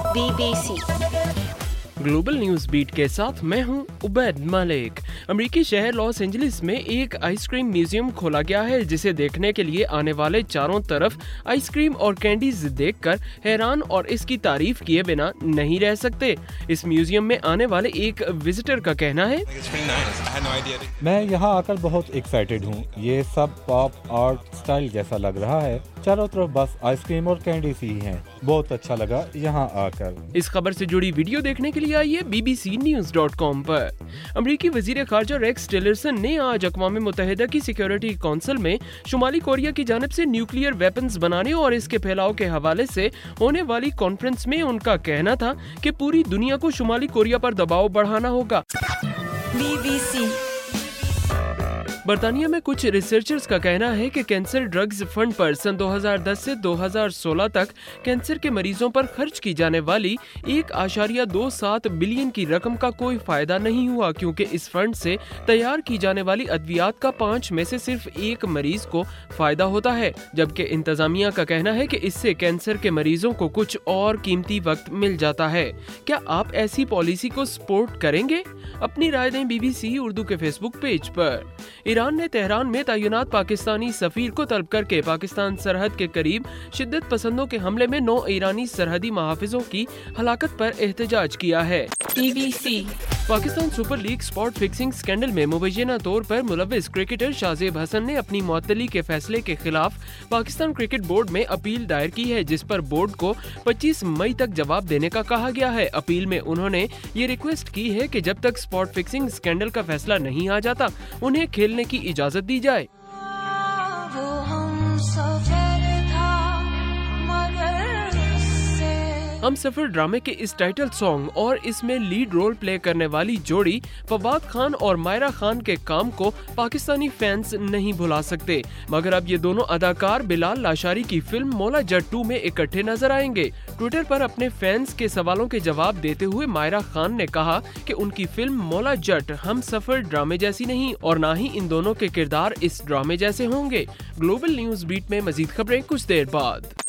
BBC global news beat के साथ मैं हूं उबैद मलिक। अमेरिकी शहर लॉस एंजलिस में एक आइसक्रीम म्यूजियम खोला गया है जिसे देखने के लिए आने वाले चारों तरफ आइसक्रीम और कैंडीज देखकर हैरान और इसकी तारीफ किए बिना नहीं रह सकते। इस म्यूजियम में आने वाले एक विजिटर का कहना है, मैं यहाँ आकर बहुत एक्साइटेड हूँ। ये सब पॉप आर्ट स्टाइल जैसा लग रहा है। चारों तरफ बस आइसक्रीम और कैंडीज ही हैं। बहुत अच्छा लगा यहाँ आकर। इस खबर से जुड़ी वीडियो देखने के लिए आइए bbcnews.com पर। अमेरिकी वजीर खारजा रेक्स टिलरसन ने आज अक़वाम मुत्तहिदा की सिक्योरिटी काउंसिल में शुमाली कोरिया की जानिब से न्यूक्लियर वेपन्स बनाने और इसके फैलाव के हवाले से होने वाली कॉन्फ्रेंस में उनका कहना था कि पूरी दुनिया को शुमाली कोरिया पर दबाव बढ़ाना होगा। BBC बर्तानिया में कुछ रिसर्चर्स का कहना है कि कैंसर ड्रग्स फंड पर सन 2010 से 2016 तक कैंसर के मरीजों पर खर्च की जाने वाली 1.27 बिलियन की रकम का कोई फायदा नहीं हुआ, क्योंकि इस फंड से तैयार की जाने वाली अद्वियात का 5 में से सिर्फ 1 मरीज को फायदा होता है, जबकि इंतजामिया का कहना है कि इससे कैंसर के मरीजों को कुछ और कीमती वक्त मिल जाता है। क्या आप ऐसी पॉलिसी को सपोर्ट करेंगे? अपनी राय दें BBC उर्दू के फेसबुक पेज पर। ईरान ने तेहरान में तैनात पाकिस्तानी सफीर को तलब करके पाकिस्तान सरहद के करीब शिद्दत पसंदों के हमले में 9 ईरानी सरहदी मुहाफिजों की हलाकत पर एहतजाज किया है। BBC Pakistan super league spot fixing scandal में मुबैना तौर पर मुलव्विस क्रिकेटर शाहजेब हसन ने अपनी मुअत्तली के फैसले के खिलाफ पाकिस्तान क्रिकेट बोर्ड में अपील दायर की है, जिस पर बोर्ड को 25 मई तक जवाब देने का कहा गया है। अपील में उन्होंने ये रिक्वेस्ट की है कि जब तक स्पॉट फिक्सिंग स्कैंडल का फैसला नहीं आ जाता उन्हें खेलने की इजाजत दी जाए। हम सफर ड्रामे के इस टाइटल सॉन्ग और इसमें लीड रोल प्ले करने वाली जोड़ी फवाद खान और मायरा खान के काम को पाकिस्तानी फैंस नहीं भुला सकते, मगर अब ये दोनों अदाकार बिलाल लाशारी की फिल्म मौला जट 2 में इकट्ठे नजर आएंगे। ट्विटर पर अपने फैंस के सवालों के जवाब देते हुए मायरा खान ने कहा कि उनकी फिल्म मौला जट हम सफर ड्रामे जैसी नहीं और ना ही इन दोनों के किरदार इस ड्रामे जैसे होंगे। ग्लोबल न्यूज बीट में मजीद खबरें कुछ देर बाद।